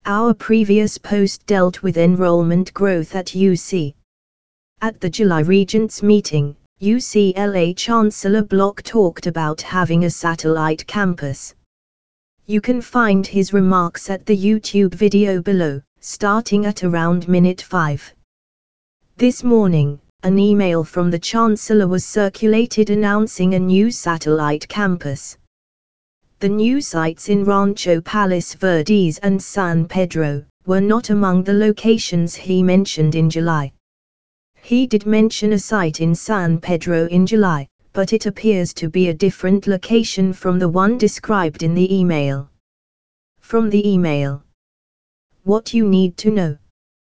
Our previous post dealt with enrollment growth at UC. At the July Regents meeting, UCLA Chancellor Block talked about having a satellite campus. You can find his remarks at the YouTube video below, starting at around minute 5. This morning, an email from the Chancellor was circulated announcing a new satellite campus. The new sites in Rancho Palos Verdes and San Pedro were not among the locations he mentioned in July. He did mention a site in San Pedro in July, but it appears to be a different location from the one described in the email. From the email: what you need to know.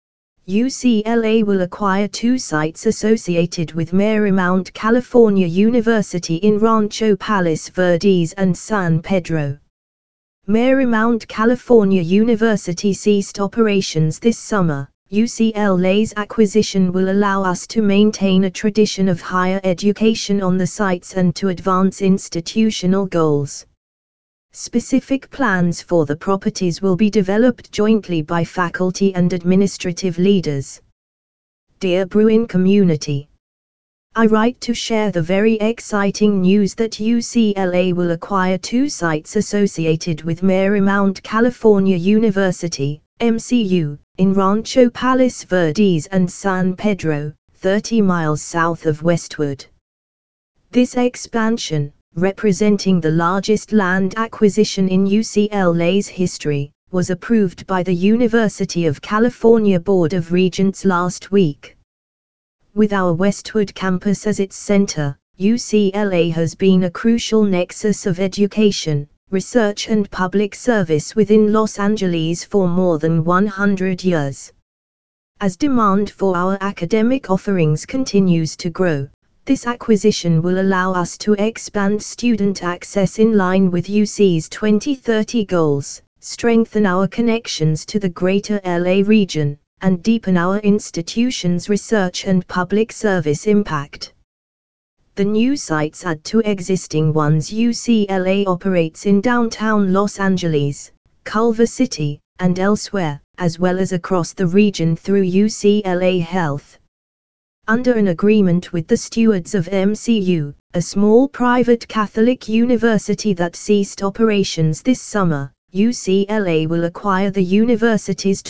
UCLA will acquire 2 sites associated with Marymount California University in Rancho Palos Verdes and San Pedro. Marymount California University ceased operations this summer. UCLA's acquisition will allow us to maintain a tradition of higher education on the sites and to advance institutional goals. Specific plans for the properties will be developed jointly by faculty and administrative leaders. Dear Bruin community, I write to share the very exciting news that UCLA will acquire 2 sites associated with Marymount California University, MCU, in Rancho Palos Verdes and San Pedro, 30 miles south of Westwood. This expansion, representing the largest land acquisition in UCLA's history, was approved by the University of California Board of Regents last week. With our Westwood campus as its center, UCLA has been a crucial nexus of education, research and public service within Los Angeles for more than 100 years. As demand for our academic offerings continues to grow, this acquisition will allow us to expand student access in line with UC's 2030 goals, strengthen our connections to the greater LA region, and deepen our institution's research and public service impact. The new sites add to existing ones UCLA operates in downtown Los Angeles, Culver City, and elsewhere, as well as across the region through UCLA Health. Under an agreement with the stewards of MCU, a small private Catholic university that ceased operations this summer, UCLA will acquire the university's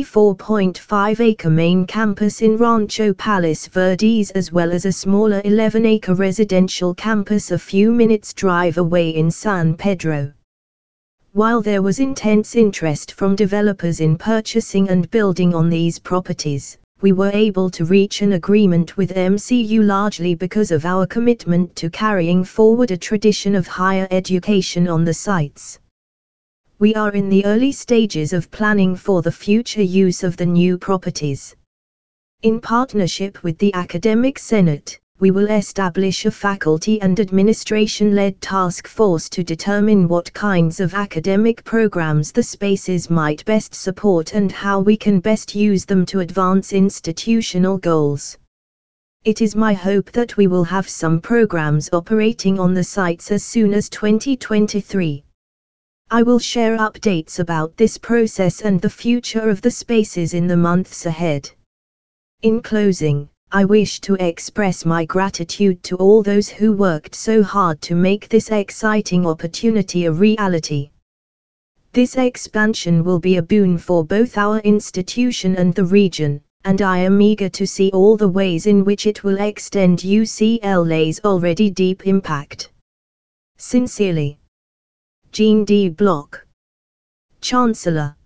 24.5-acre main campus in Rancho Palos Verdes as well as a smaller 11-acre residential campus a few minutes' drive away in San Pedro. While there was intense interest from developers in purchasing and building on these properties, we were able to reach an agreement with MCU largely because of our commitment to carrying forward a tradition of higher education on the sites. We are in the early stages of planning for the future use of the new properties. In partnership with the Academic Senate, we will establish a faculty and administration-led task force to determine what kinds of academic programs the spaces might best support and how we can best use them to advance institutional goals. It is my hope that we will have some programs operating on the sites as soon as 2023. I will share updates about this process and the future of the spaces in the months ahead. In closing, I wish to express my gratitude to all those who worked so hard to make this exciting opportunity a reality. This expansion will be a boon for both our institution and the region, and I am eager to see all the ways in which it will extend UCLA's already deep impact. Sincerely, Gene D. Block, Chancellor.